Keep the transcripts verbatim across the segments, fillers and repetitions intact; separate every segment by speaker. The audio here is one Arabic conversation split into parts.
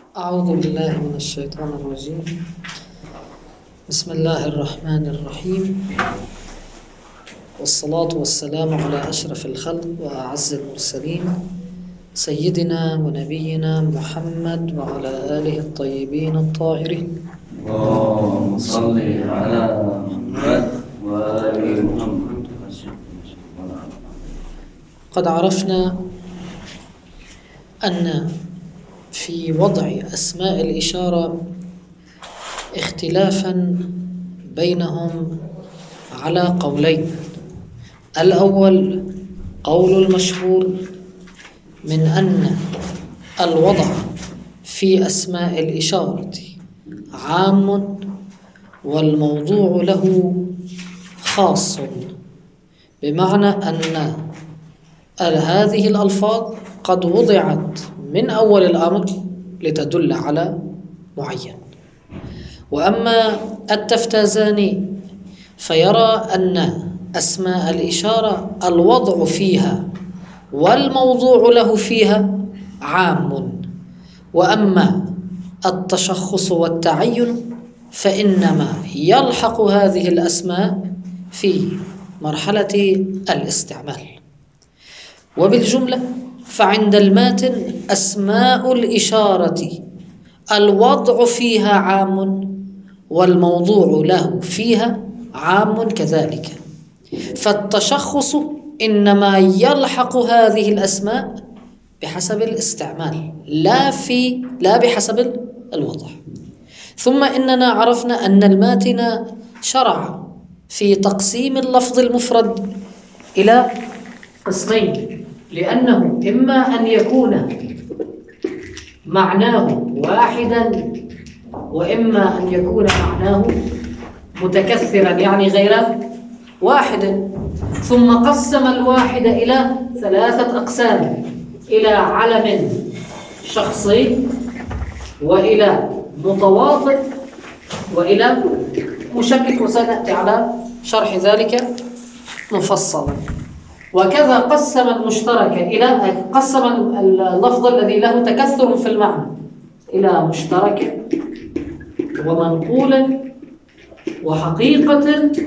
Speaker 1: أعوذ بالله من الشيطان الرجيم. بسم الله الرحمن الرحيم، والصلاة والسلام على أشرف الخلق وأعز المرسلين سيدنا ونبينا محمد وعلى آله الطيبين الطاهرين.
Speaker 2: اللهم صل على محمد وآل محمد.
Speaker 1: قد عرفنا أن في وضع أسماء الإشارة اختلافا بينهم على قولين. الأول قول المشهور من أن الوضع في أسماء الإشارة عام والموضوع له خاص، بمعنى أن هذه الألفاظ قد وضعت من أول الأمر لتدل على معين. وأما التفتازاني فيرى أن أسماء الإشارة الوضع فيها والموضوع له فيها عام، وأما التشخص والتعين فإنما يلحق هذه الأسماء في مرحلة الاستعمال. وبالجملة فعند الماتن أسماء الإشارة الوضع فيها عام والموضوع له فيها عام كذلك، فالتشخص إنما يلحق هذه الأسماء بحسب الاستعمال لا في لا بحسب الوضع. ثم إننا عرفنا أن الماتن شرع في تقسيم اللفظ المفرد إلى قسمين، لأنه إما أن يكون معناه واحدا وإما أن يكون معناه متكثرا يعني غير واحد. ثم قسم الواحد إلى ثلاثة أقسام: إلى علم شخصي، وإلى متواطئ، وإلى مشكك، وسنأتي على شرح ذلك مفصلا. وكذا قسم المشترك إلى قسم اللفظ الذي له تكثر في المعنى إلى مشترك ومنقول وحقيقة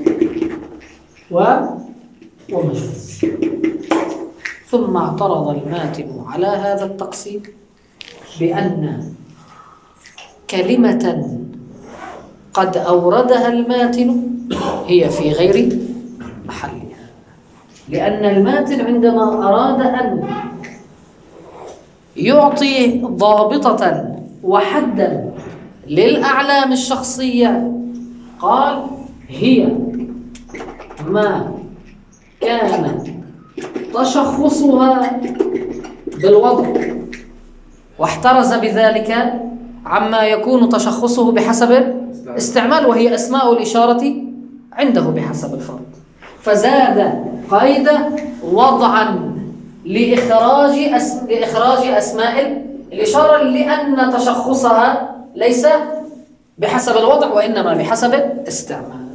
Speaker 1: ومجاز. ثم اعترض الماتن على هذا التقسيم بأن كلمة قد أوردها الماتن هي في غير محلها، لأن الماتن عندما أراد أن يعطي ضابطة وحدا للأعلام الشخصية قال هي ما كان تشخصها بالوضع، واحترز بذلك عما يكون تشخصه بحسب استعمال، وهي أسماء الإشارة عنده بحسب الفرد، فزاد قيد وضعا لإخراج أس... لإخراج أسماء الإشارة، لأن تشخصها ليس بحسب الوضع وإنما بحسب الاستعمال.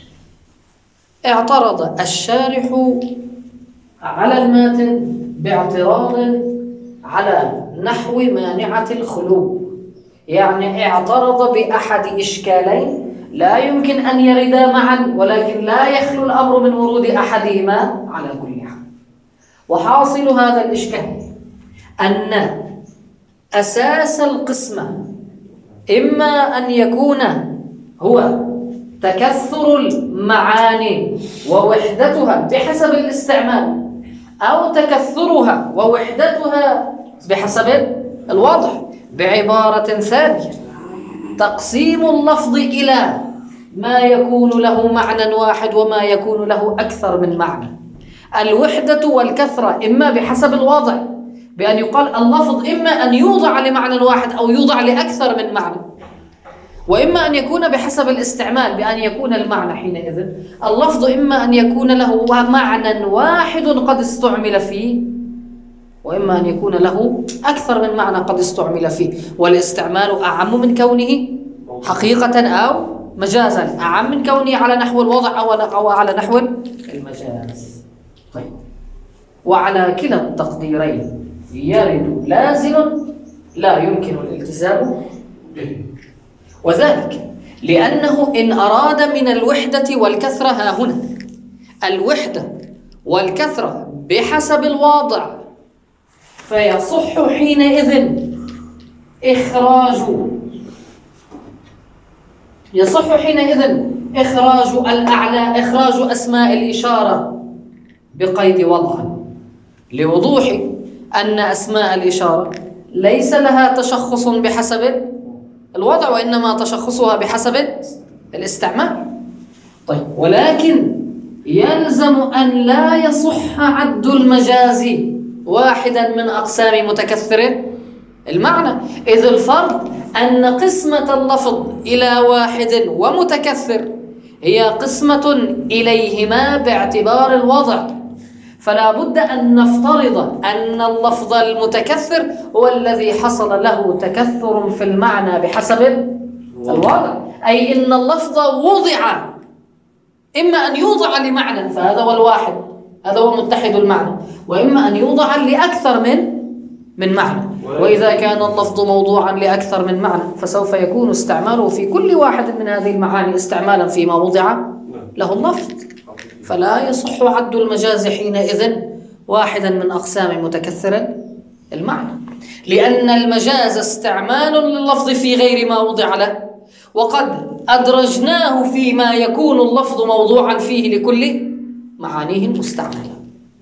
Speaker 1: اعترض الشارح على الماتن باعتراض على نحو مانعة الخلو، يعني اعترض بأحد إشكالين لا يمكن أن يردا معا، ولكن لا يخلو الأمر من ورود أحدهما على كل حال. وحاصل هذا الإشكال أن أساس القسمة إما أن يكون هو تكثر المعاني ووحدتها بحسب الاستعمال، أو تكثرها ووحدتها بحسب الوضع. بعبارة ثانية، تقسيم اللفظ إلى ما يكون له معنى واحد وما يكون له أكثر من معنى. الوحدة والكثرة إما بحسب الوضع، بأن يقال اللفظ إما أن يوضع لمعنى واحد أو يوضع لأكثر من معنى، وإما أن يكون بحسب الاستعمال، بأن يكون المعنى حينئذ اللفظ إما أن يكون له معنى واحد قد استعمل فيه، وإما أن يكون له أكثر من معنى قد استعمل فيه. والاستعمال أعم من كونه حقيقة أو مجازا، أعم من كونه على نحو الوضع أو على نحو المجاز. طيب، وعلى كلا التقديرين يرد لازم لا يمكن الالتزام به، وذلك لأنه إن أراد من الوحدة والكثرة ها هنا الوحدة والكثرة بحسب الواضع، فيصح حينئذ إخراج يصح حينئذ إخراج الأعلى إخراج أسماء الإشارة بقيد وضع، لوضوح أن أسماء الإشارة ليس لها تشخص بحسب الوضع، وإنما تشخصها بحسب الاستعمال. طيب، ولكن يلزم أن لا يصح عد المجاز واحدا من أقسام متكثر المعنى، إذ الفرق أن قسمة اللفظ إلى واحد ومتكثر هي قسمة إليهما باعتبار الوضع، فلا بد أن نفترض أن اللفظ المتكثر هو الذي حصل له تكثر في المعنى بحسب الوضع، أي إن اللفظ وضع إما أن يوضع لمعنى فهذا هو الواحد، هذا هو متحد المعنى، وإما أن يوضع لأكثر من من معنى. وإذا كان اللفظ موضوعا لأكثر من معنى فسوف يكون استعماله في كل واحد من هذه المعاني استعمالا فيما وضع له اللفظ، فلا يصح عد المجاز حينئذ واحدا من أقسام متكثر المعنى، لأن المجاز استعمال لللفظ في غير ما وضع له، وقد أدرجناه فيما يكون اللفظ موضوعا فيه لكل معانيه المستعملة.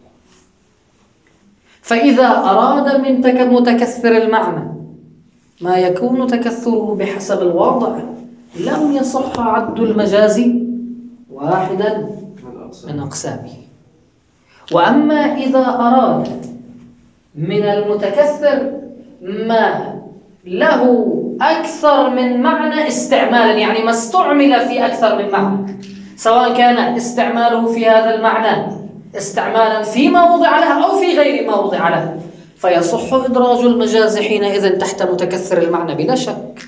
Speaker 1: فإذا أراد من متكثر المعنى ما يكون تكثره بحسب الوضع لم يصح عد المجاز واحدا من أقسامه. وأما إذا أراد من المتكثر ما له أكثر من معنى استعمالا، يعني ما استعمل في أكثر من معنى، سواء كان استعماله في هذا المعنى استعمالا فيما وضع له أو في غير ما وضع له، فيصح إدراج المجاز حينئذ تحت متكثر المعنى بلا شك،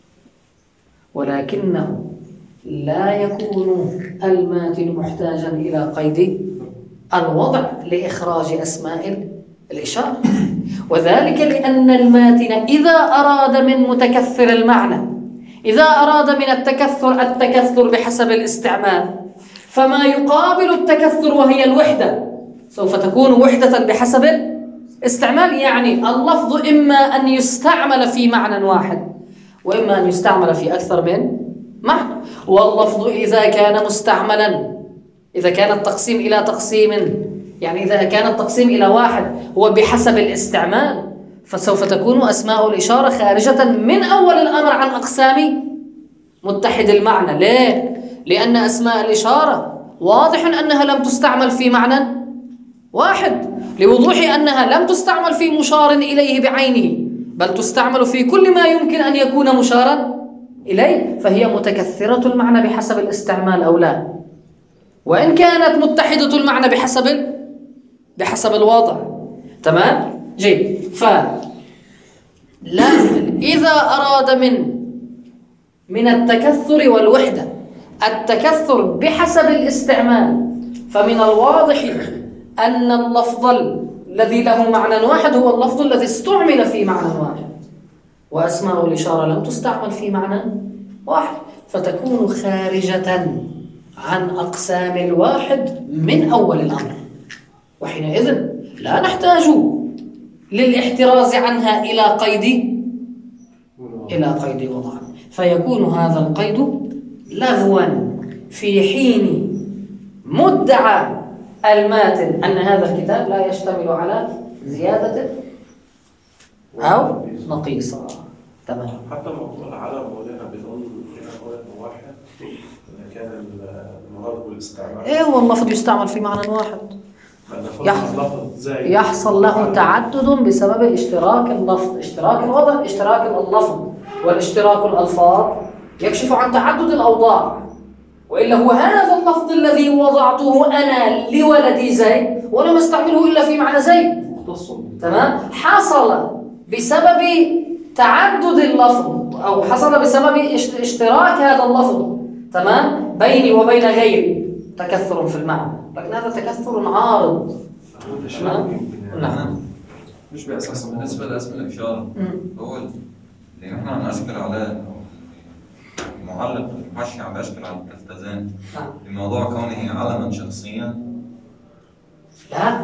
Speaker 1: ولكنه لا يكون الماتن محتاجا إلى قيد الوضع لإخراج أسماء الإشارة، وذلك لأن الماتن إذا أراد من متكثر المعنى إذا أراد من التكثر التكثر بحسب الاستعمال، فما يقابل التكثر وهي الوحدة سوف تكون وحدة بحسب الاستعمال، يعني اللفظ إما أن يستعمل في معنى واحد وإما أن يستعمل في أكثر من معنى. واللفظ إذا كان مستعملا، إذا كان التقسيم إلى تقسيم، يعني إذا كان التقسيم إلى واحد هو بحسب الاستعمال، فسوف تكون أسماء الإشارة خارجة من أول الأمر عن أقسام متحد المعنى. ليه؟ لأن أسماء الإشارة واضح أنها لم تستعمل في معنى واحد، لوضوح أنها لم تستعمل في مشار إليه بعينه، بل تستعمل في كل ما يمكن أن يكون مشارا إليه، فهي متكثرة المعنى بحسب الاستعمال أو لا، وإن كانت متحدة المعنى بحسب بحسب الوضع. تمام؟ جيد. فلا إذا أراد من من التكثر والوحدة التكثر بحسب الاستعمال، فمن الواضح أن اللفظ الذي له معنى واحد هو اللفظ الذي استعمل في معنى واحد، وأسماء الإشارة لم تستعمل في معنى واحد، فتكون خارجة عن أقسام الواحد من أول الأمر، وحينئذ لا نحتاج للاحتراز عنها إلى قيد إلى قيد وضع، فيكون هذا القيد لغوا في حين مدعى الماتن أن هذا الكتاب لا يشتمل على زيادة أو نقيصة. تمام.
Speaker 3: حتى موضوع العلم مولانا بنقول هنا قولة واحد إذا كان المراد بالاستعمال،
Speaker 1: إيه هو اللفظ يستعمل في معنى واحد، يحصل, يحصل له تعدد بسبب اشتراك اللفظ، اشتراك الوضع، اشتراك اللفظ، والاشتراك الألفاظ يكشف عن تعدد الأوضاع، وإلا هو هذا اللفظ الذي وضعته أنا لولدي زيد ولم استعمله إلا في معنى زيد. تمام؟ حصل بسبب تعدد اللفظ، أو حصل بسبب اشتراك هذا اللفظ، تمام، بيني وبين غيري تكثر في المعنى، لكن هذا تكثر عارض. نعم. نعم.
Speaker 3: مش بأساس
Speaker 2: بالنسبة لاسم الإشارة هو اللي نحن عم نشكل عليه معلق المحشي عم يشكل على التلفزان الموضوع كونه علما شخصيا.
Speaker 1: لا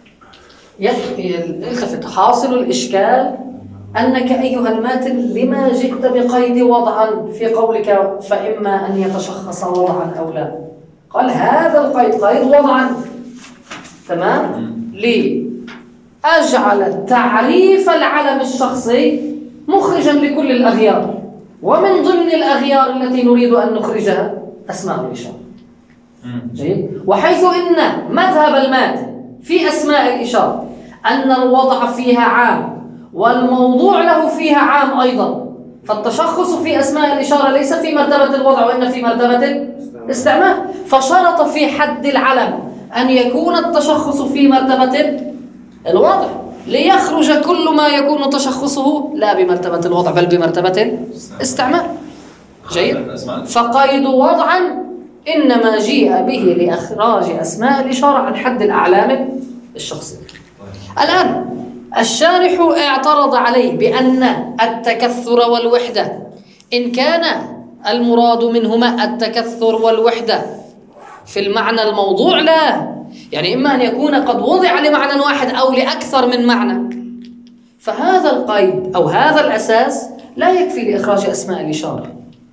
Speaker 1: يلتفت حاصل الإشكال أنك أيها الماتن لما جئت بقيد وضعا في قولك فإما أن يتشخص وضعا أو لا. قال هذا القيد قيد وضعا تمام ليه أجعل تعريف العلم الشخصي مخرجا لكل الأغيار، ومن ضمن الأغيار التي نريد أن نخرجها أسماء الإشارة. جيد. وحيث إن مذهب الماتن في أسماء الإشارة أن الوضع فيها عام والموضوع له فيها عام أيضا، فالتشخص في أسماء الإشارة ليس في مرتبة الوضع وإن في مرتبة الاستعمال، فشرط في حد العلم أن يكون التشخص في مرتبة الوضع ليخرج كل ما يكون تشخصه لا بمرتبة الوضع بل بمرتبة الاستعمال. جيد. فقيد وضعا إنما جيء به لإخراج أسماء الإشارة عن حد الأعلام الشخصية. الآن الشارح اعترض عليه بأن التكثر والوحدة إن كان المراد منهما التكثر والوحدة في المعنى الموضوع لا، يعني إما أن يكون قد وضع لمعنى واحد أو لأكثر من معنى، فهذا القيد أو هذا الأساس لا يكفي لإخراج أسماء الإشارة.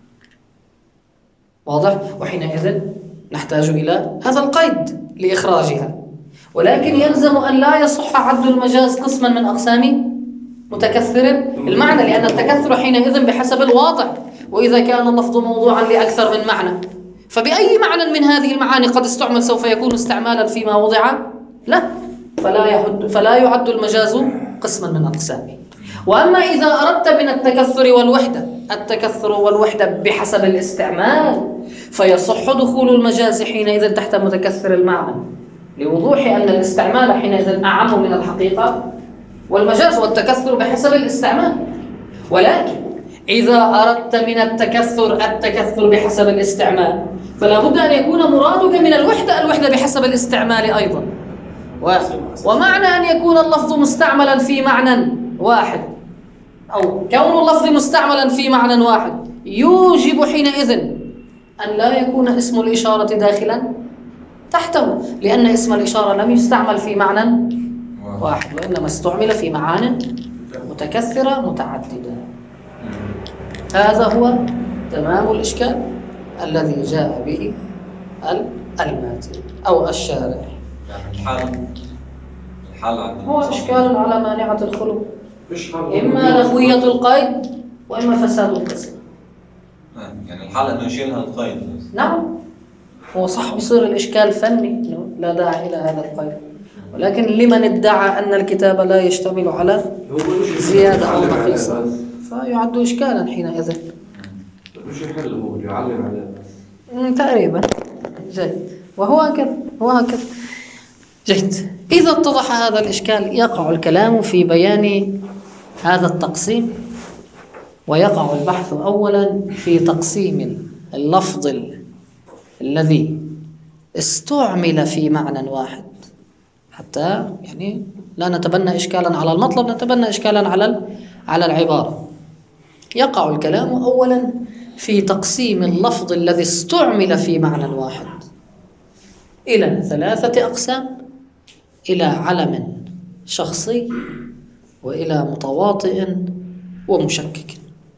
Speaker 1: واضح؟ وحينئذ نحتاج إلى هذا القيد لإخراجها، ولكن يلزم أن لا يصح عد المجاز قسما من أقسام متكثر المعنى، لأن التكثر حينئذ بحسب الواضع، وإذا كان اللفظ موضوعا لأكثر من معنى فبأي معنى من هذه المعاني قد استعمل سوف يكون استعمالا فيما وضع لا، فلا يعد, فلا يعد المجاز قسما من أقسامه. وأما إذا أردت من التكثر والوحدة التكثر والوحدة بحسب الاستعمال فيصح دخول المجاز حينئذ تحت متكثر المعنى، لوضوح أن الاستعمال حينئذ أعم من الحقيقة والمجاز والتكثر بحسب الاستعمال. ولكن إذا أردت من التكثر التكثر بحسب الاستعمال فلا بد أن يكون مرادك من الوحدة الوحدة بحسب الاستعمال أيضا، و... ومعنى أن يكون اللفظ مستعملا في معنى واحد أو كون اللفظ مستعملا في معنى واحد يوجب حينئذ أن لا يكون اسم الإشارة داخلا تحته، لأن اسم الإشارة لم يستعمل في معنى واحد وإنما استعمل في معان متكثرة متعددة. هذا هو تمام الإشكال الذي جاء به الماتن أو الشارح.
Speaker 2: يعني الحال الحال
Speaker 1: هو إشكال على مانعة الخلو، إما لغوية القيد وإما فساد القسم.
Speaker 2: يعني الحال أنه يشيلها القيد.
Speaker 1: نعم هو صح بيصير الإشكال فني لا داعي إلى هذا القيد، ولكن لمن ادعى أن الكتاب لا يشتمل على زيادة أو نقيصة فيعد إشكالا حينئذ.
Speaker 3: مش يحل هو يعلم عليه
Speaker 1: تقريبا. جيد. وهو هكذا وهو هكذا. جيد. إذا اتضح هذا الإشكال يقع الكلام في بيان هذا التقسيم، ويقع البحث أولا في تقسيم اللفظ الذي استعمل في معنى واحد، حتى يعني لا نتبنى إشكالا على المطلب، نتبنى إشكالا على على العبارة. يقع الكلام أولا في تقسيم اللفظ الذي استعمل في معنى واحد إلى ثلاثة أقسام: إلى علم شخصي، وإلى متواطئ، ومشكك.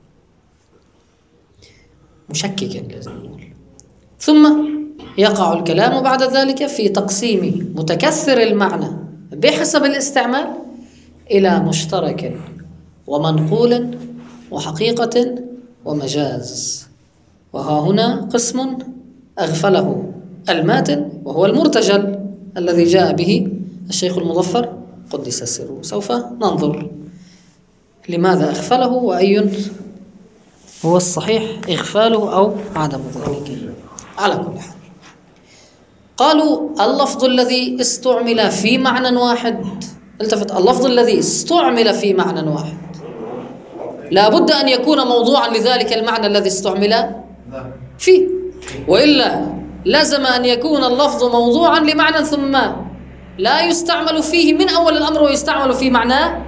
Speaker 1: مشكك لازم نقول. ثم يقع الكلام بعد ذلك في تقسيم متكثر المعنى بحسب الاستعمال إلى مشترك ومنقول وحقيقة ومجاز. وها هنا قسم أغفله الماتن وهو المرتجل الذي جاء به الشيخ المظفر قدس سره. سوف ننظر لماذا أغفله وأي هو الصحيح إغفاله أو عدم ذلك. على كل حال قالوا اللفظ الذي استعمل في معنى واحد، التفت، اللفظ الذي استعمل في معنى واحد لا بد أن يكون موضوعا لذلك المعنى الذي استعمل فيه، وإلا لازم أن يكون اللفظ موضوعا لمعنى ثم لا يستعمل فيه من أول الأمر ويستعمل في معناه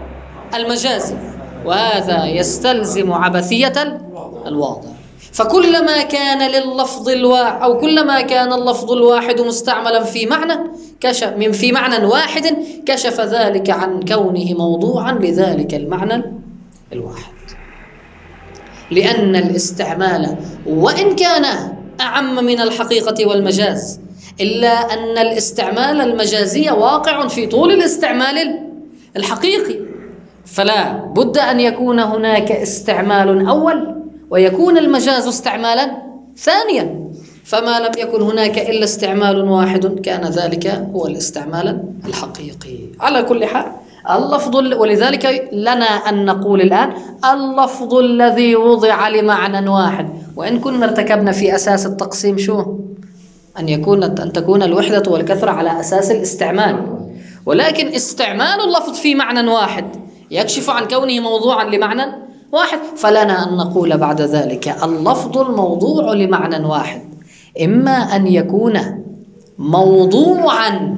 Speaker 1: المجازي، وهذا يستلزم عبثية الواضع. فكلما كان لللفظ الواحد أو كلما كان اللفظ الواحد مستعملا في معنى كشف من في معنى واحد كشف ذلك عن كونه موضوعا لذلك المعنى الواحد، لأن الاستعمال وإن كان أعم من الحقيقة والمجاز إلا أن الاستعمال المجازي واقع في طول الاستعمال الحقيقي، فلا بد أن يكون هناك استعمال أول ويكون المجاز استعمالا ثانيا. فما لم يكن هناك إلا استعمال واحد كان ذلك هو الاستعمال الحقيقي. على كل حال اللفظ، ولذلك لنا أن نقول الآن اللفظ الذي وضع لمعنى واحد، وإن كنا ارتكبنا في أساس التقسيم شو؟ أن يكون أن تكون الوحدة والكثرة على أساس الاستعمال، ولكن استعمال اللفظ في معنى واحد يكشف عن كونه موضوعا لمعنى واحد. فلنا أن نقول بعد ذلك اللفظ الموضوع لمعنى واحد إما أن يكون موضوعا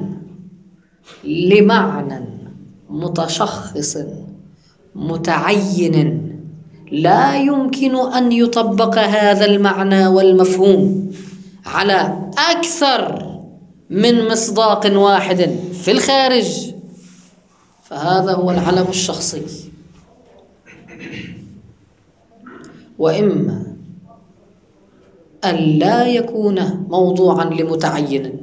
Speaker 1: لمعنى متشخص متعين لا يمكن أن يطبق هذا المعنى والمفهوم على أكثر من مصداق واحد في الخارج، فهذا هو العلم الشخصي. وإما أن لا يكون موضوعا لمتعين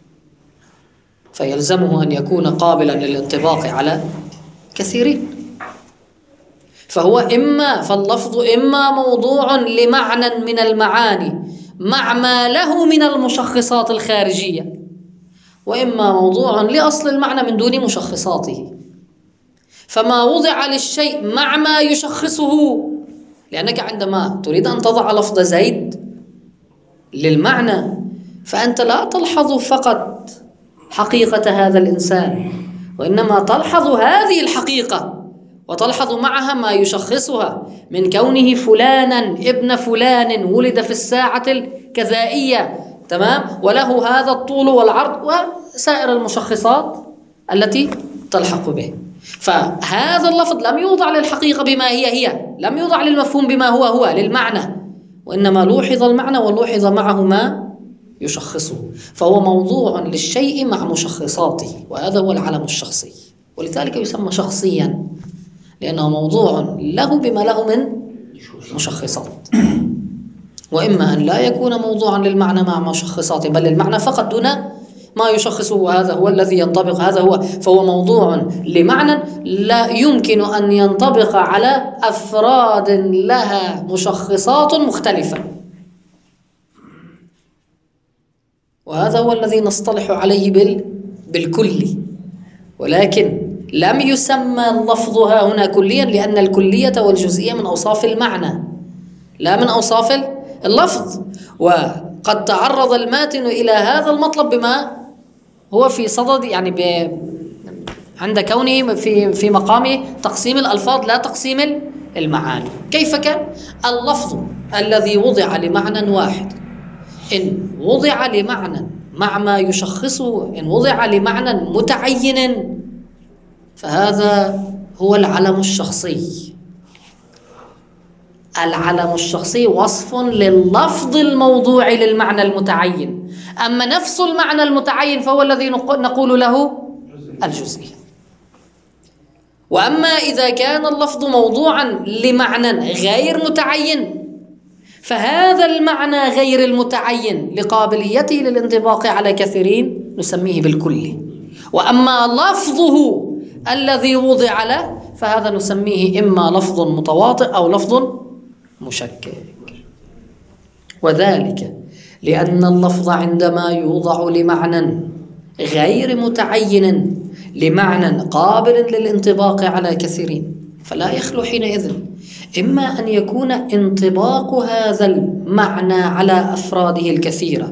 Speaker 1: فيلزمه أن يكون قابلا للانطباق على كثيرين، فهو إما فاللفظ إما موضوع لمعنى من المعاني مع ما له من المشخصات الخارجية، وإما موضوع لأصل المعنى من دون مشخصاته. فما وضع للشيء مع ما يشخصه، لأنك عندما تريد أن تضع لفظ زيد للمعنى فأنت لا تلحظ فقط حقيقة هذا الإنسان، وإنما تلحظ هذه الحقيقة وتلحظ معها ما يشخصها من كونه فلانا ابن فلان ولد في الساعة الكذائية، تمام، وله هذا الطول والعرض وسائر المشخصات التي تلحق به. فهذا اللفظ لم يوضع للحقيقة بما هي هي، لم يوضع للمفهوم بما هو هو للمعنى، وإنما لوحظ المعنى ولوحظ معه ما يشخصه، فهو موضوع للشيء مع مشخصاته، وهذا هو العلم الشخصي، ولذلك يسمى شخصيا لأنه موضوع له بما له من مشخصات. وإما أن لا يكون موضوعا للمعنى مع مشخصاته بل للمعنى فقط دون ما يشخصه، وهذا هو الذي ينطبق، هذا هو فهو موضوع لمعنى لا يمكن أن ينطبق على أفراد لها مشخصات مختلفة، وهذا هو الذي نصطلح عليه بال بالكلي. ولكن لم يسمى اللفظ ها هنا كليا لأن الكلية والجزئية من أوصاف المعنى لا من أوصاف اللفظ، وقد تعرض الماتن إلى هذا المطلب بما هو في صدد يعني ب... عند كونه في في مقام تقسيم الألفاظ لا تقسيم المعاني. كيف كان؟ اللفظ الذي وضع لمعنى واحد إن وضع لمعنى مع ما يشخصه، إن وضع لمعنى متعين فهذا هو العلم الشخصي. العلم الشخصي وصف لللفظ الموضوع للمعنى المتعين، أما نفس المعنى المتعين فهو الذي نقول له الجزئي. وأما إذا كان اللفظ موضوعا لمعنى غير متعين فهذا المعنى غير المتعين لقابليته للانطباق على كثيرين نسميه بالكلي، وأما لفظه الذي وضع له فهذا نسميه إما لفظ متواطئ أو لفظ مشكك. وذلك لأن اللفظ عندما يوضع لمعنى غير متعين لمعنى قابل للانطباق على كثيرين فلا يخلو حينئذ إما أن يكون انطباق هذا المعنى على أفراده الكثيرة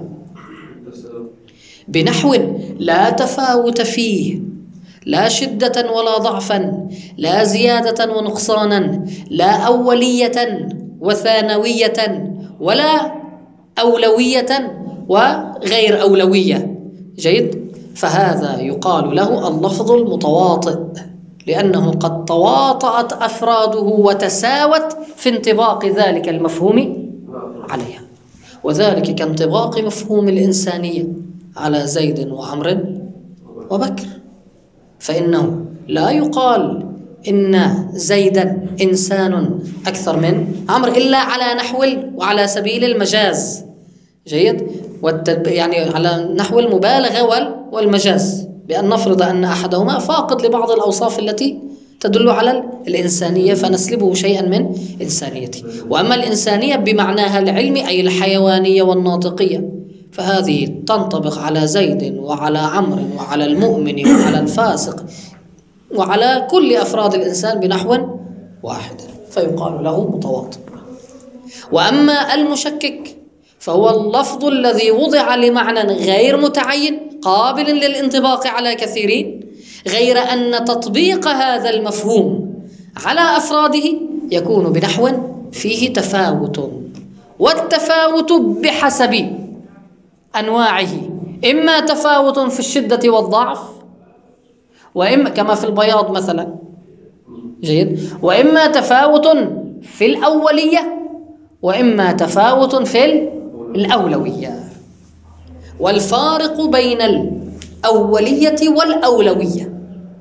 Speaker 1: بنحو لا تفاوت فيه، لا شدة ولا ضعفا، لا زيادة ونقصانا، لا أولية وثانوية، ولا أولوية وغير أولوية. جيد؟ فهذا يقال له اللفظ المتواطئ لأنه قد تواطأت أفراده وتساوت في انطباق ذلك المفهوم عليها، وذلك كانطباق مفهوم الإنسانية على زيد وعمر وبكر، فإنه لا يقال إن زيدا إنسان أكثر من عمرو إلا على نحو وعلى سبيل المجاز. جيد، والتب... يعني على نحو المبالغة وال... والمجاز، بأن نفرض أن أحدهما فاقد لبعض الأوصاف التي تدل على الإنسانية فنسلبه شيئا من إنسانيته. وأما الإنسانية بمعناها العلمي أي الحيوانية والناطقية فهذه تنطبق على زيد وعلى عمرو وعلى المؤمن وعلى الفاسق وعلى كل أفراد الإنسان بنحو واحد، فيقال له متواطئ. وأما المشكك فهو اللفظ الذي وضع لمعنى غير متعين قابل للانطباق على كثيرين، غير أن تطبيق هذا المفهوم على أفراده يكون بنحو فيه تفاوت، والتفاوت بحسب أنواعه، إما تفاوت في الشدة والضعف، وإما كما في البياض مثلا، جيد، وإما تفاوت في الأولية، وإما تفاوت في الأولوية. والفارق بين الأولية والأولوية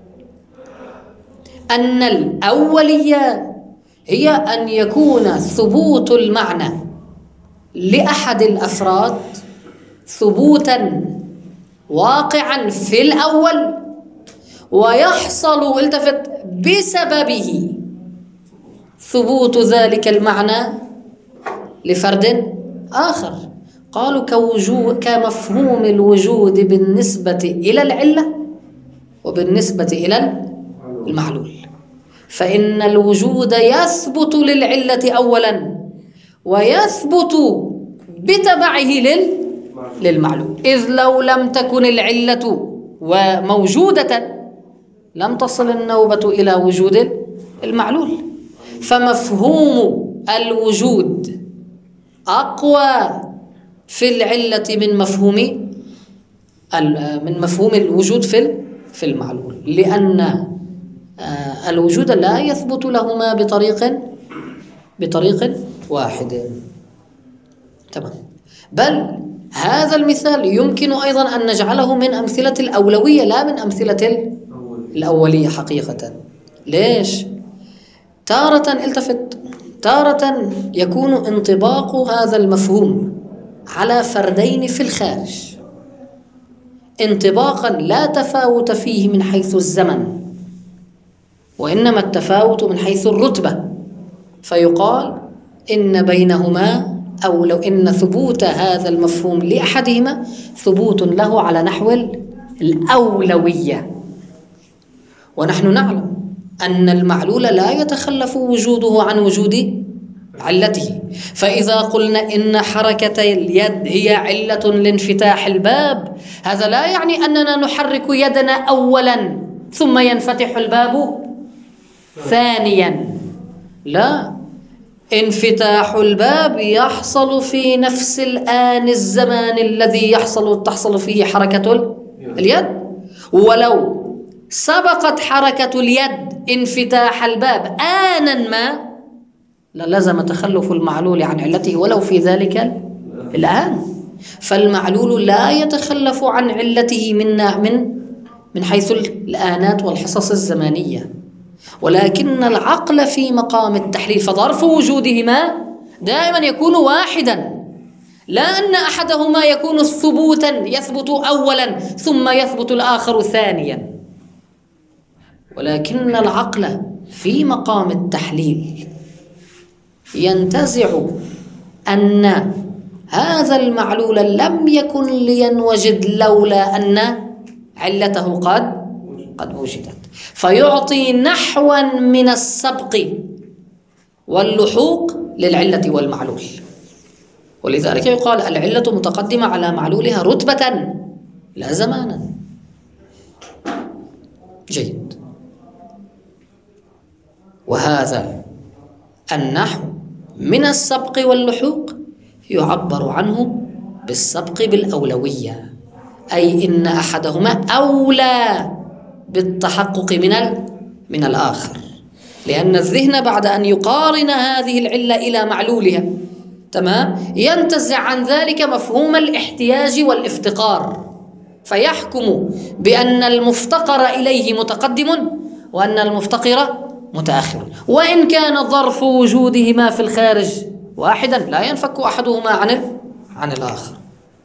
Speaker 1: أن الأولية هي أن يكون ثبوت المعنى لأحد الأفراد ثبوتا واقعا في الأول، ويحصل التفت بسببه ثبوت ذلك المعنى لفرد آخر. قالوا كوجود كمفهوم الوجود بالنسبة إلى العلة وبالنسبة إلى المعلول، فإن الوجود يثبت للعلة أولا ويثبت بتبعه لل للمعلول، إذ لو لم تكن العلة وموجودة لم تصل النوبة إلى وجود المعلول. فمفهوم الوجود أقوى في العلة من مفهوم من مفهوم الوجود في في المعلول، لأن الوجود لا يثبت لهما بطريق بطريق واحد. تمام. بل هذا المثال يمكن أيضا أن نجعله من أمثلة الأولوية لا من أمثلة الأولية حقيقة. ليش؟ تارة التفت تارة يكون انطباق هذا المفهوم على فردين في الخارج انطباقا لا تفاوت فيه من حيث الزمن، وإنما التفاوت من حيث الرتبة، فيقال إن بينهما أو لو إن ثبوت هذا المفهوم لأحدهما ثبوت له على نحو الأولوية. ونحن نعلم أن المعلول لا يتخلف وجوده عن وجود علته، فإذا قلنا إن حركة اليد هي علة لانفتاح الباب، هذا لا يعني أننا نحرك يدنا أولا ثم ينفتح الباب ثانيا، لا، انفتاح الباب يحصل في نفس الآن الزمان الذي يحصل تحصل فيه حركة اليد، ولو سبقت حركة اليد انفتاح الباب آنا ما للزم تخلف المعلول عن علته ولو في ذلك الآن. فالمعلول لا يتخلف عن علته من من من حيث الآنات والحصص الزمانية، ولكن العقل في مقام التحليل فظرف وجودهما دائما يكون واحدا، لا أن أحدهما يكون ثبوتا يثبت أولا ثم يثبت الآخر ثانيا، ولكن العقل في مقام التحليل ينتزع أن هذا المعلول لم يكن لينوجد لولا أن علته قد قد وجدت، فيعطي نحوا من السبق واللحوق للعلة والمعلول. ولذلك يقال العلة متقدمة على معلولها رتبة لا زمانا. جيد. وهذا النحو من السبق واللحوق يعبر عنه بالسبق بالأولوية، أي إن أحدهما أولى بالتحقق من من الآخر، لأن الذهن بعد أن يقارن هذه العلة إلى معلولها تمام ينتزع عن ذلك مفهوم الاحتياج والافتقار، فيحكم بأن المفتقر إليه متقدم وأن المفتقر متأخر، وإن كان ظرف وجودهما في الخارج واحدا لا ينفك أحدهما عن عن الآخر.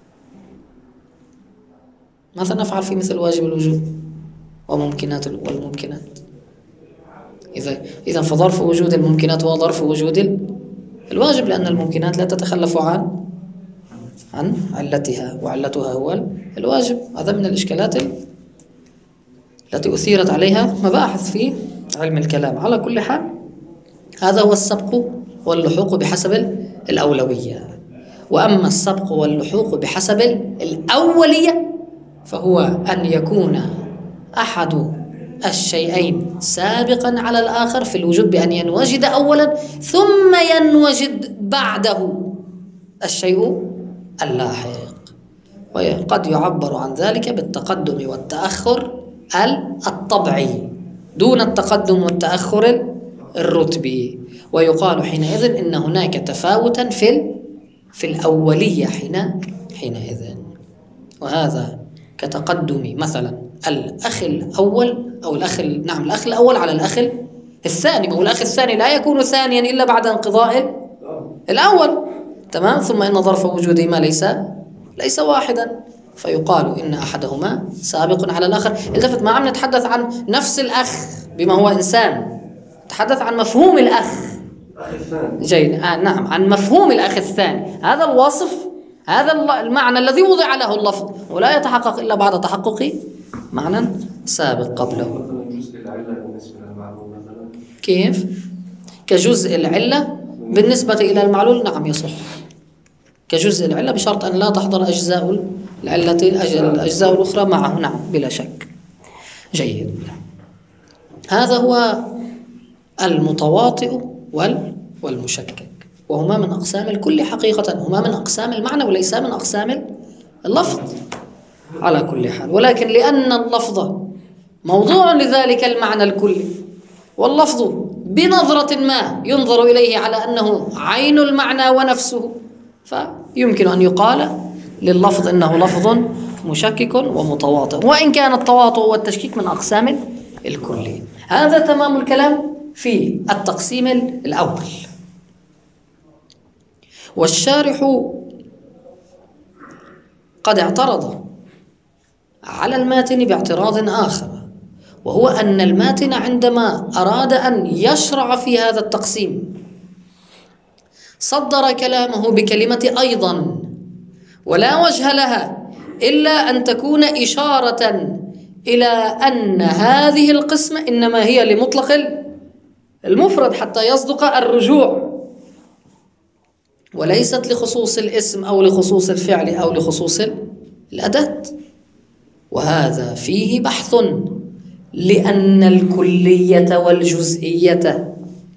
Speaker 1: ماذا نفعل في مثل واجب الوجود وممكنات والممكنات؟ إذا إذا فظرف وجود الممكنات هو ظرف وجود الواجب، لأن الممكنات لا تتخلف عن عن علتها، وعلتها هو الواجب. هذا من الإشكالات التي أثيرت عليها مباحث في علم الكلام. على كل حال هذا هو السبق واللحوق بحسب الأولوية. وأما السبق واللحوق بحسب الأولية فهو أن يكون أحد الشيئين سابقا على الآخر في الوجود بأن ينوجد أولا ثم ينوجد بعده الشيء اللاحق، وقد يعبر عن ذلك بالتقدم والتأخر الطبعي دون التقدم والتأخر الرتبي، ويقال حينئذ إن هناك تفاوتا في في الأولية حين حينئذ. وهذا كتقدم مثلا الأخ الأول أو الأخ نعم الأخ الأول على الأخ الثاني، والأخ الثاني لا يكون ثانيا إلا بعد انقضاء الأول تمام. ثم إن ظرف وجودهما ليس ليس واحدا، فيقال إن أحدهما سابق على الآخر. التفت، ما عم نتحدث عن نفس الأخ بما هو إنسان، نتحدث عن مفهوم الأخ. جيد آه نعم، عن مفهوم الأخ الثاني. هذا الوصف، هذا المعنى الذي وضع له اللفظ، ولا يتحقق إلا بعد تحقق معنى سابق قبله. كيف؟ كجزء العلة بالنسبة إلى المعلول نعم يصح، كجزء العلة بشرط أن لا تحضر أجزاء العلة الأجزاء الأخرى معه نعم بلا شك. جيد، هذا هو المتواطئ والمشكك، وهما من أقسام الكل حقيقة، هما من أقسام المعنى وليس من أقسام اللفظ على كل حال. ولكن لأن اللفظ موضوع لذلك المعنى الكلي، واللفظ بنظرة ما ينظر إليه على أنه عين المعنى ونفسه، فيمكن أن يقال لللفظ إنه لفظ مشكك ومتواطئ، وإن كان التواطؤ والتشكيك من أقسام الكل. هذا تمام الكلام في التقسيم الأول. والشارح قد اعترض على الماتن باعتراض آخر، وهو أن الماتن عندما أراد أن يشرع في هذا التقسيم صدر كلامه بكلمة أيضا، ولا وجه لها إلا أن تكون إشارة إلى أن هذه القسمة إنما هي لمطلق المفرد حتى يصدق الرجوع، وليست لخصوص الاسم أو لخصوص الفعل أو لخصوص الأداة. وهذا فيه بحث، لأن الكلية والجزئية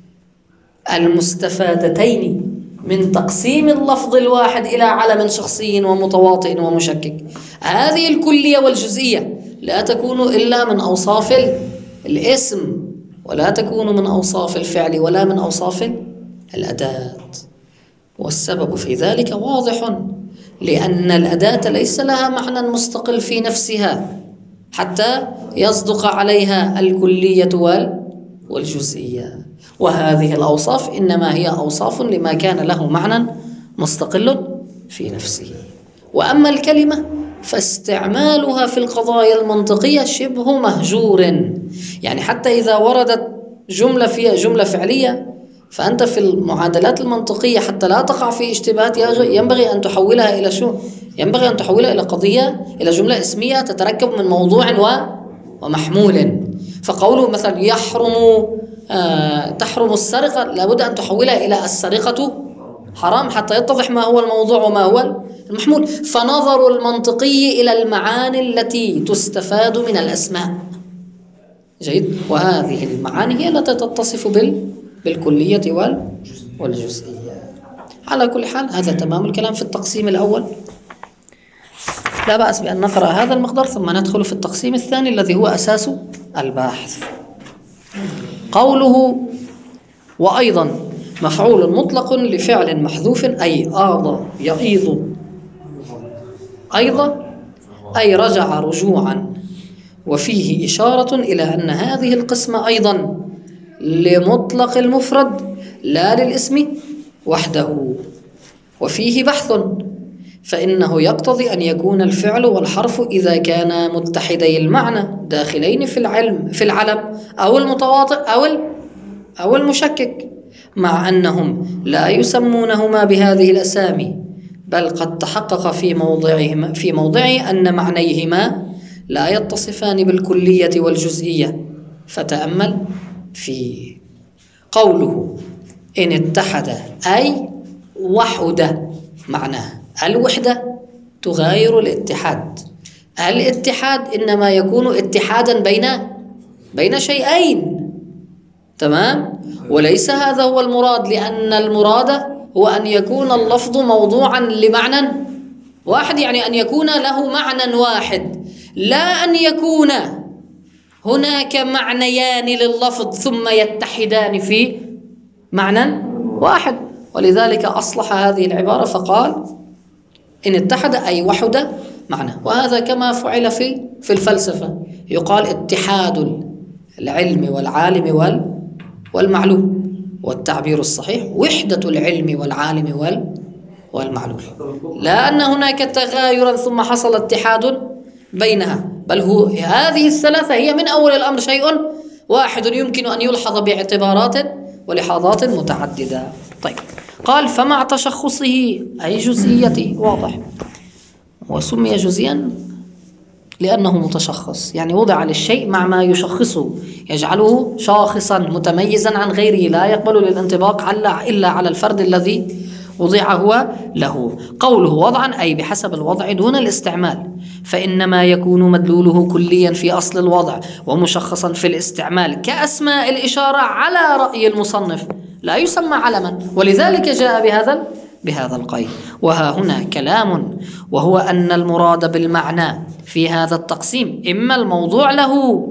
Speaker 1: المستفادتين من تقسيم اللفظ الواحد إلى علم شخصي ومتواطئ ومشكك، هذه الكلية والجزئية لا تكون إلا من أوصاف الاسم، ولا تكون من أوصاف الفعل، ولا من أوصاف الأداة. والسبب في ذلك واضح، لأن الأداة ليس لها معنى مستقل في نفسها حتى يصدق عليها الكلية والجزئية، وهذه الأوصاف إنما هي أوصاف لما كان له معنى مستقل في نفسه. وأما الكلمة فاستعمالها في القضايا المنطقية شبه مهجور، يعني حتى إذا وردت جملة فيها جملة فعلية فأنت في المعادلات المنطقية حتى لا تقع في اشتباهات ينبغي أن تحولها إلى شو؟ ينبغي أن تحولها إلى قضية، إلى جملة اسمية تتركب من موضوع ومحمول. فقوله مثلا يحرم آه تحرم السرقة لابد أن تحولها إلى السرقة حرام حتى يتضح ما هو الموضوع وما هو المحمول. فنظر المنطقي إلى المعاني التي تستفاد من الأسماء. جيد، وهذه المعاني هي التي تتصف بال بالكلية والجزئية. على كل حال هذا تمام الكلام في التقسيم الأول، لا بأس بأن نقرأ هذا المقدار ثم ندخل في التقسيم الثاني الذي هو أساس الباحث. قوله وأيضا مفعول مطلق لفعل محذوف أي آض يأيض أيضا أي رجع رجوعا، وفيه إشارة إلى أن هذه القسمة أيضا لمطلق المفرد لا للاسم وحده. وفيه بحث، فإنه يقتضي أن يكون الفعل والحرف إذا كانا متحدي المعنى داخلين في العلم في العلم أو المتواطئ أو أو المشكك، مع أنهم لا يسمونهما بهذه الأسامي، بل قد تحقق في موضعهما في موضعه أن معنيهما لا يتصفان بالكلية والجزئية. فتأمل في قوله إن اتحد أي وحدة، معناه الوحدة تغاير الاتحاد. الاتحاد إنما يكون اتحادا بين بين شيئين، تمام؟ وليس هذا هو المراد، لأن المراد هو أن يكون اللفظ موضوعا لمعنى واحد، يعني أن يكون له معنى واحد، لا أن يكون هناك معنيان لللفظ ثم يتحدان في معنى واحد. ولذلك أصلح هذه العبارة فقال إن اتحد أي وحدة معنى. وهذا كما فعل في في الفلسفة، يقال اتحاد العلم والعالم وال والمعلوم، والتعبير الصحيح وحدة العلم والعالم وال والمعلوم، لا أن هناك تغايرا ثم حصل اتحاد بينها، بل هو هذه الثلاثة هي من أول الأمر شيء واحد يمكن أن يلحظ باعتبارات ولحاظات متعددة. طيب، قال فمع تشخصه أي جزئيته، واضح، وسمي جزئيا لأنه متشخص، يعني وضع للشيء مع ما يشخصه يجعله شاخصا متميزا عن غيره، لا يقبل للانطباق إلا على الفرد الذي وضع هو له. قوله وضعا أي بحسب الوضع دون الاستعمال، فإنما يكون مدلوله كليا في أصل الوضع ومشخصا في الاستعمال، كأسماء الإشارة على رأي المصنف لا يسمى علما، ولذلك جاء بهذا بهذا القيد. وها هنا كلام، وهو أن المراد بالمعنى في هذا التقسيم إما الموضوع له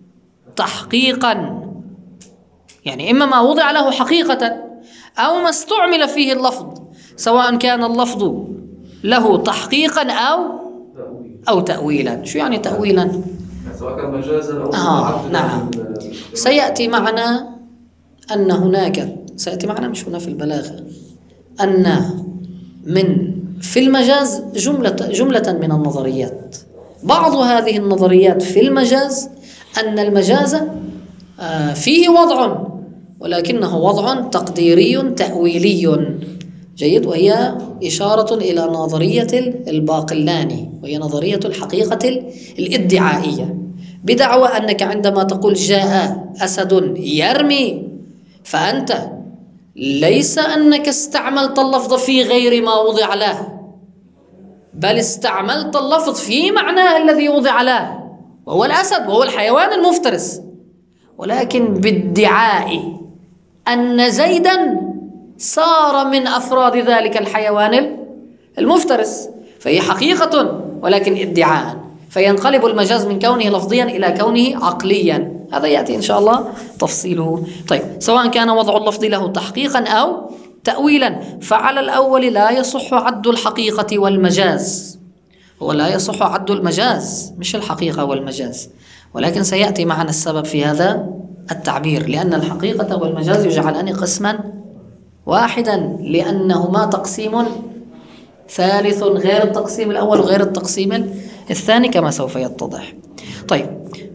Speaker 1: تحقيقا، يعني إما ما وضع له حقيقة، أو ما استعمل فيه اللفظ، سواء كان اللفظ له تحقيقا أو أو تأويلا. شو يعني تأويلا؟
Speaker 3: سواء كان مجازا أو
Speaker 1: آه نعم، سيأتي معنا أن هناك سيأتي معنا مش هنا في البلاغة أن من في المجاز جملة جملة من النظريات. بعض هذه النظريات في المجاز أن المجاز فيه وضع، ولكنه وضع تقديري تأويلي، جيد، وهي إشارة إلى نظرية الباقلاني، وهي نظرية الحقيقة الادعائية، بدعوى أنك عندما تقول جاء أسد يرمي، فأنت ليس أنك استعملت اللفظ في غير ما وضع له، بل استعملت اللفظ في معناه الذي وضع له، وهو الأسد وهو الحيوان المفترس، ولكن بادعاء أن زيدا صار من أفراد ذلك الحيوان المفترس، فهي حقيقة ولكن ادعاء، فينقلب المجاز من كونه لفظيا إلى كونه عقليا. هذا يأتي إن شاء الله تفصيله. طيب، سواء كان وضع اللفظ له تحقيقا أو تأويلا، فعلى الأول لا يصح عد الحقيقة والمجاز، هو لا يصح عد المجاز مش الحقيقة والمجاز، ولكن سيأتي معنا السبب في هذا التعبير، لأن الحقيقة والمجاز يجعلان قسما واحدا، لأنهما تقسيم ثالث غير التقسيم الأول وغير التقسيم الثاني كما سوف يتضح. طيب،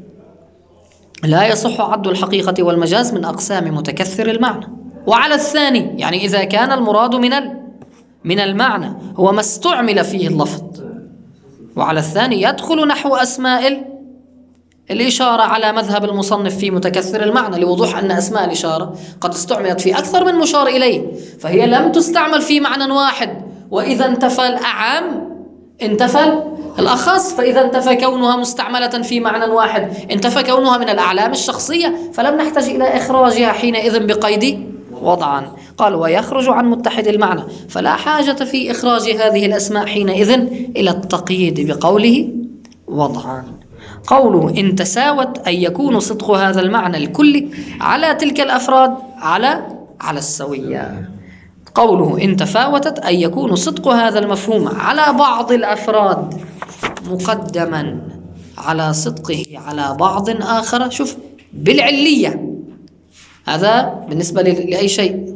Speaker 1: لا يصح عد الحقيقة والمجاز من أقسام متكثر المعنى. وعلى الثاني، يعني إذا كان المراد من من المعنى هو ما استعمل فيه اللفظ، وعلى الثاني يدخل نحو أسماء الإشارة على مذهب المصنف في متكثر المعنى، لوضوح أن أسماء الإشارة قد استعملت في أكثر من مشار إليه، فهي لم تستعمل في معنى واحد، وإذا انتفى الأعام انتفى الأخص، فإذا انتفى كونها مستعملة في معنى واحد انتفى كونها من الأعلام الشخصية، فلم نحتاج إلى إخراجها حينئذ بقيد وضعا. قال ويخرج عن متحد المعنى، فلا حاجة في إخراج هذه الأسماء حينئذ إلى التقييد بقوله وضعا. قوله إن تساوت أي يكون صدق هذا المعنى الكلي على تلك الأفراد على على السوية. قوله إن تفاوتت أي يكون صدق هذا المفهوم على بعض الأفراد مقدما على صدقه على بعض آخر. شوف بالعلية، هذا بالنسبة لأي شيء،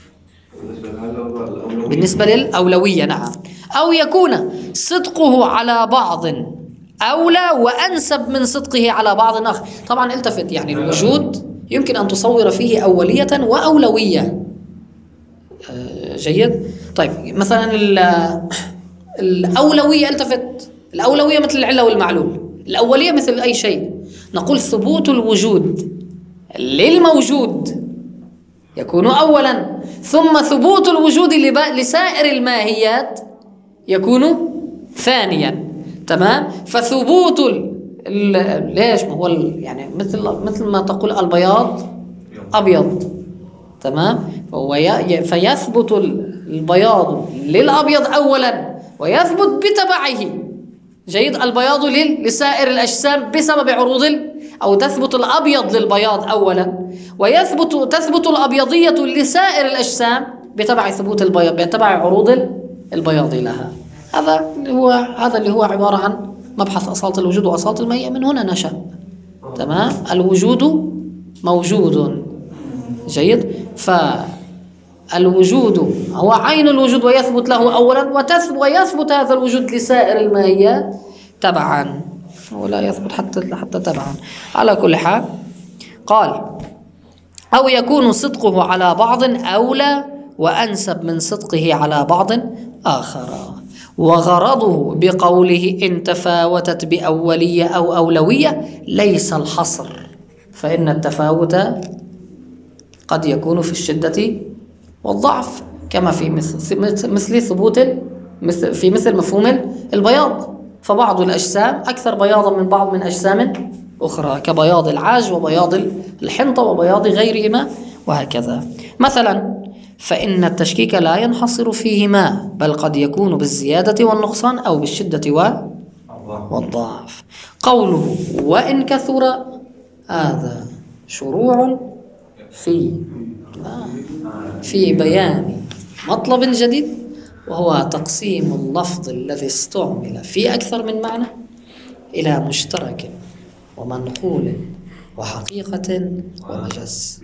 Speaker 1: بالنسبة للأولوية. نعم. أو يكون صدقه على بعض أولى وأنسب من صدقه على بعض آخر. طبعا التفت، يعني الوجود يمكن أن تصور فيه أولية وأولوية. جيد. طيب مثلا الأولوية، التفت، الأولوية مثل العلة والمعلول. الأولية مثل أي شيء، نقول ثبوت الوجود للموجود يكون أولا، ثم ثبوت الوجود لسائر الماهيات يكون ثانيا. تمام. فثبوت ال... ليش ما هو ال... يعني مثل مثل ما تقول البياض أبيض. تمام. فهو ي... فيثبت البياض للأبيض أولا ويثبت بتبعه. جيد. البياض لسائر الأجسام بسبب عروض ال... أو تثبت الأبيض للبياض أولا، ويثبت تثبت الأبيضية لسائر الأجسام بتبع ثبوت البياض بتبع عروض البياض لها. هذا اللي هو هذا اللي هو عبارة عن مبحث أصالة الوجود وأصالة المية. من هنا نشأ. تمام. الوجود موجود. جيد. فالوجود هو عين الوجود ويثبت له أولا، وتثبت ويثبت هذا الوجود لسائر الماهيات تبعا، ولا يثبت حتى حتى تبعا. على كل حال قال أو يكون صدقه على بعض أولى وأنسب من صدقه على بعض آخر. وغرضه بقوله إن تفاوتت بأولية أو أولوية ليس الحصر، فإن التفاوت قد يكون في الشدة والضعف، كما في مثل مثل ثبوت مثل في مثل مفهوم البياض. فبعض الأجسام أكثر بياضا من بعض من أجسام أخرى، كبياض العاج وبياض الحنطة وبياض غيرهما وهكذا. مثلا فإن التشكيك لا ينحصر فيهما، بل قد يكون بالزيادة والنقصان أو بالشدة والضعف. قوله وإن كثر هذا شروع في في بيان مطلب جديد، وهو تقسيم اللفظ الذي استعمل في أكثر من معنى إلى مشترك ومنقول وحقيقة ومجاز.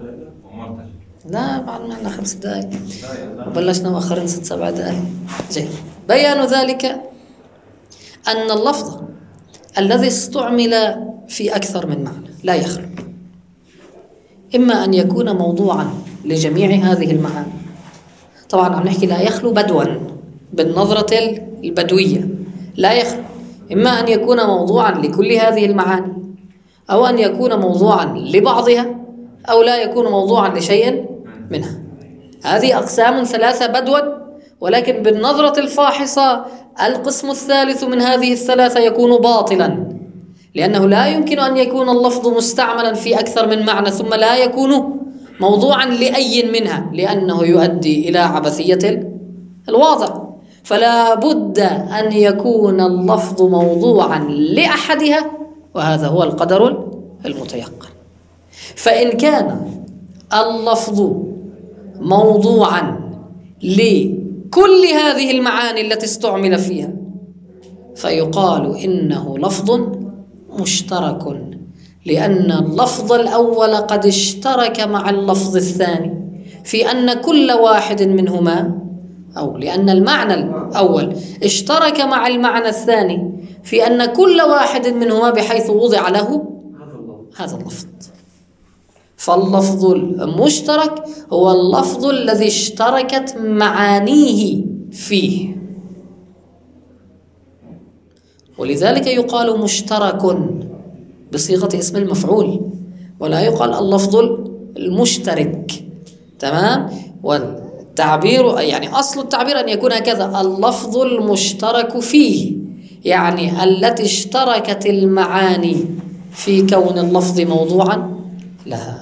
Speaker 1: لا بعد معنا خمس دقائق وبلشنا مؤخرا ست سبع دقائق. جيد. بيان ذلك أن اللفظ الذي استعمل في أكثر من معنى لا يخلو إما أن يكون موضوعا لجميع هذه المعاني. طبعا عم نحكي لا يخلو بدوا بالنظرة البدوية، لا يخلو إما أن يكون موضوعا لكل هذه المعاني، أو أن يكون موضوعا لبعضها، أو لا يكون موضوعا لشيء منها. هذه أقسام ثلاثة بدوا، ولكن بالنظرة الفاحصة القسم الثالث من هذه الثلاثة يكون باطلا، لأنه لا يمكن أن يكون اللفظ مستعملا في أكثر من معنى ثم لا يكون موضوعا لأي منها، لأنه يؤدي إلى عبثية الواضع. فلا بد أن يكون اللفظ موضوعا لأحدها، وهذا هو القدر المتيقن. فإن كان اللفظ موضوعا لكل هذه المعاني التي استعمل فيها، فيقال إنه لفظ مشترك، لأن اللفظ الأول قد اشترك مع اللفظ الثاني في أن كل واحد منهما، أو لأن المعنى الأول اشترك مع المعنى الثاني في أن كل واحد منهما بحيث وضع له هذا اللفظ. فاللفظ المشترك هو اللفظ الذي اشتركت معانيه فيه، ولذلك يقال مشترك بصيغة اسم المفعول، ولا يقال اللفظ المشترك. تمام. والتعبير يعني أصل التعبير أن يكون هكذا، اللفظ المشترك فيه، يعني التي اشتركت المعاني في كون اللفظ موضوعا لها.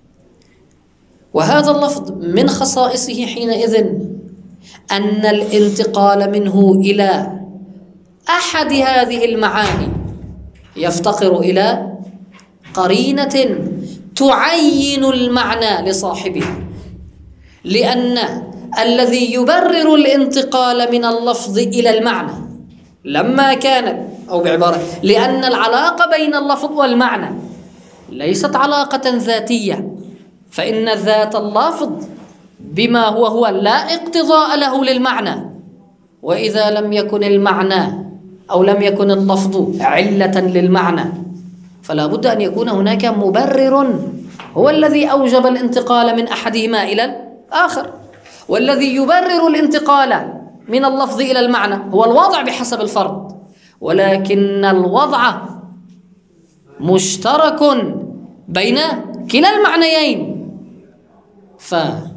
Speaker 1: وهذا اللفظ من خصائصه حينئذ أن الانتقال منه إلى أحد هذه المعاني يفتقر إلى قرينة تعين المعنى لصاحبها، لأن الذي يبرر الانتقال من اللفظ إلى المعنى لما كان، أو بعبارة، لأن العلاقة بين اللفظ والمعنى ليست علاقة ذاتية، فإن ذات اللفظ بما هو هو لا اقتضاء له للمعنى، وإذا لم يكن المعنى أو لم يكن اللفظ علة للمعنى فلا بد أن يكون هناك مبرر هو الذي أوجب الانتقال من أحدهما إلى الآخر. والذي يبرر الانتقال من اللفظ إلى المعنى هو الوضع بحسب الفرض، ولكن الوضع مشترك بين كلا المعنيين. ف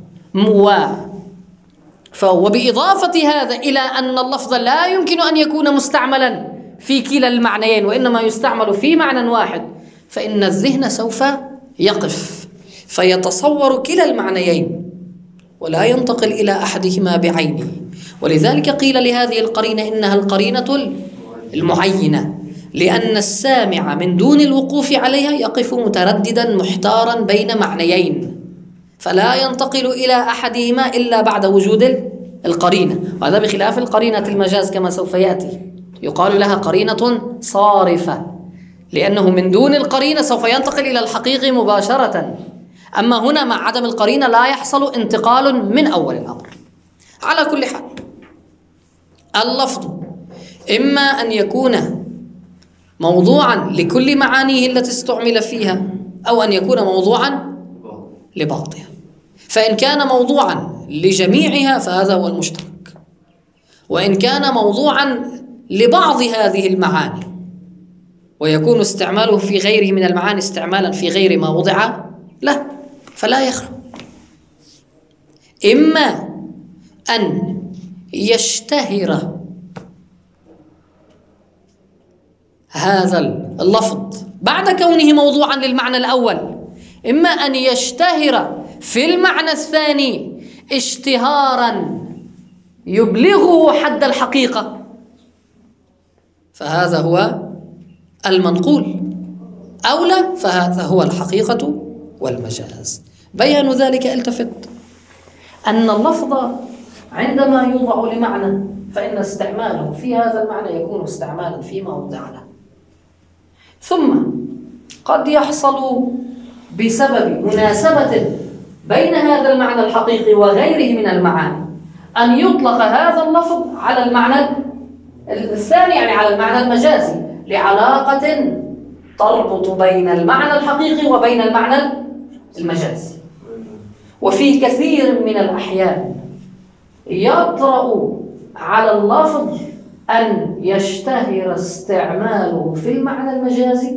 Speaker 1: وبإضافة هذا إلى أن اللفظ لا يمكن أن يكون مستعملا في كلا المعنيين وإنما يستعمل في معنى واحد، فإن الذهن سوف يقف فيتصور كلا المعنيين ولا ينتقل إلى أحدهما بعينه. ولذلك قيل لهذه القرينة إنها القرينة المعينة، لأن السامع من دون الوقوف عليها يقف مترددا محتارا بين معنيين، فلا ينتقل إلى أحدهما إلا بعد وجود القرينة. وهذا بخلاف القرينة المجاز كما سوف يأتي، يقال لها قرينة صارفة، لأنه من دون القرينة سوف ينتقل إلى الحقيقة مباشرة، أما هنا مع عدم القرينة لا يحصل انتقال من أول الأمر. على كل حال، اللفظ إما أن يكون موضوعا لكل معانيه التي استعمل فيها، أو أن يكون موضوعا لبعضها. فإن كان موضوعا لجميعها فهذا هو المشترك، وإن كان موضوعا لبعض هذه المعاني ويكون استعماله في غيره من المعاني استعمالا في غير ما وضع له فلا يخلو. إما أن يشتهر هذا اللفظ بعد كونه موضوعا للمعنى الأول، إما أن يشتهر في المعنى الثاني اشتهارا يبلغه حد الحقيقة، فهذا هو المنقول، أو لا فهذا هو الحقيقة والمجاز. بيان ذلك التفت أن اللفظ عندما يوضع لمعنى فإن استعماله في هذا المعنى يكون استعمالا فيما وضع له، ثم قد يحصل بسبب مناسبة بين هذا المعنى الحقيقي وغيره من المعاني أن يطلق هذا اللفظ على المعنى الثاني، يعني على المعنى المجازي، لعلاقة تربط بين المعنى الحقيقي وبين المعنى المجازي. وفي كثير من الأحيان يطرأ على اللفظ أن يشتهر استعماله في المعنى المجازي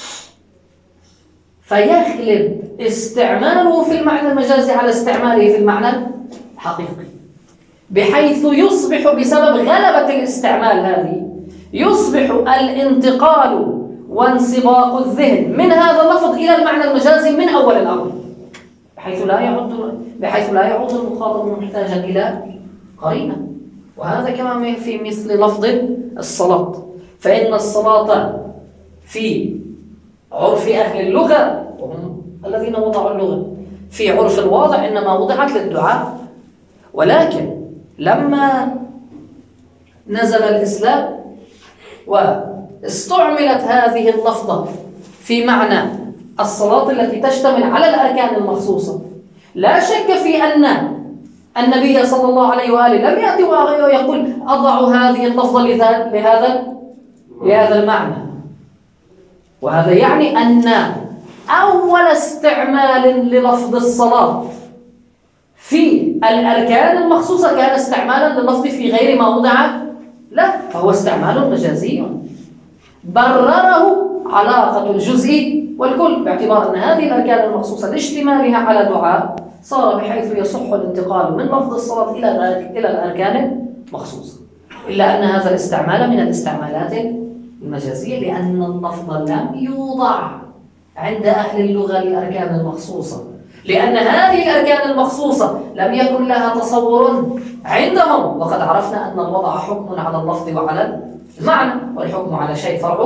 Speaker 1: فيغلب استعماله في المعنى المجازي على استعماله في المعنى الحقيقي، بحيث يصبح بسبب غلبة الاستعمال هذه يصبح الانتقال وانسباق الذهن من هذا اللفظ إلى المعنى المجازي من أول الأمر، بحيث لا يعود بحيث لا يعود المخاطب محتاجا إلى قرينة. وهذا كما في مثل لفظ الصلاة، فإن الصلاة في عرف أهل اللغة وهم الذين وضعوا اللغة في عرف الواضع إنما وضعت للدعاء، ولكن لما نزل الإسلام واستعملت هذه اللفظة في معنى الصلاة التي تشتمل على الأركان المخصوصة، لا شك في أن النبي صلى الله عليه وآله لم يأتي ويقول أضع هذه اللفظة لهذا لهذا المعنى. وهذا يعني أن أول استعمال للفظ الصلاة في الأركان المخصوصة كان استعمالا لللفظ في غير ما وضع لا، فهو استعمال مجازي برره علاقة الجزء والكل، باعتبار أن هذه الأركان المخصوصة لاشتمالها على دعاء صار بحيث يصح الانتقال من لفظ الصلاة إلى إلى الأركان المخصوصة، إلا أن هذا الاستعمال من الاستعمالات المجازية، لأن اللفظ لم يوضع عند أهل اللغة للأركان المخصوصة، لأن هذه الأركان المخصوصة لم يكن لها تصور عندهم. وقد عرفنا أن الوضع حكم على اللفظ وعلى المعنى، والحكم على شيء فرع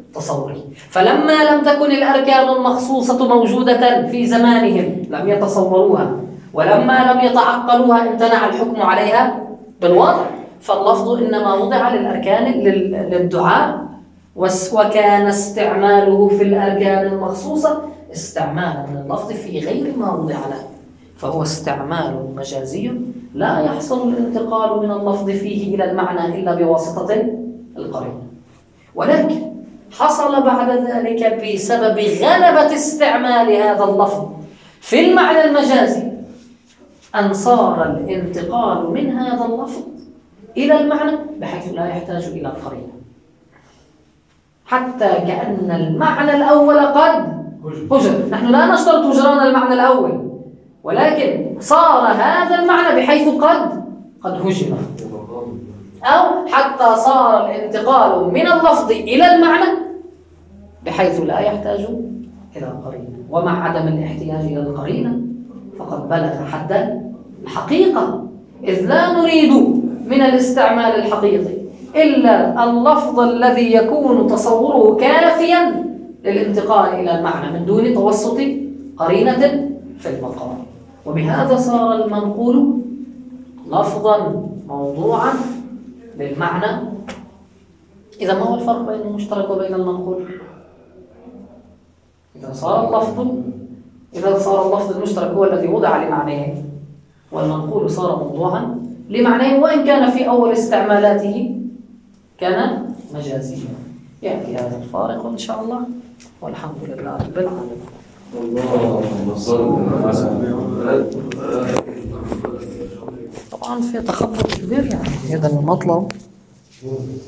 Speaker 1: تصوره. فلما لم تكن الأركان المخصوصة موجودة في زمانهم لم يتصوروها، ولما لم يتعقلوها امتنع الحكم عليها بالوضع، فاللفظ إنما وضع للأركان للدعاء، وكان استعماله في الأركان المخصوصة استعمالا لللفظ في غير ما وضع له، فهو استعمال مجازي لا يحصل الانتقال من اللفظ فيه إلى المعنى إلا بواسطة القرينة. ولكن حصل بعد ذلك بسبب غلبة استعمال هذا اللفظ في المعنى المجازي أن صار الانتقال من هذا اللفظ إلى المعنى بحيث لا يحتاج إلى القرينة، حتى كأن المعنى الأول قد هجر. نحن لا نشترط هجران المعنى الأول، ولكن صار هذا المعنى بحيث قد قد هجر، أو حتى صار الانتقال من اللفظ إلى المعنى بحيث لا يحتاج إلى القرينة. ومع عدم الاحتياج إلى القرينة فقد بلغ حد الحقيقة، إذ لا نريد من الاستعمال الحقيقي إلا اللفظ الذي يكون تصوره كافيا للانتقال إلى المعنى من دون توسط قرينة في المقام. وبهذا صار المنقول لفظا موضوعا للمعنى. إذا ما هو الفرق بين المشترك وبين المنقول؟ إذا صار اللفظ إذا صار اللفظ المشترك هو الذي وضع لمعنيه، والمنقول صار موضوعا لمعنيه، وإن كان في أول استعمالاته كان مجازيا. يأتي هذا الفارق إن شاء الله، والحمد لله رب العالمين. طبعا في تخبط كبير يعني هذا المطلب.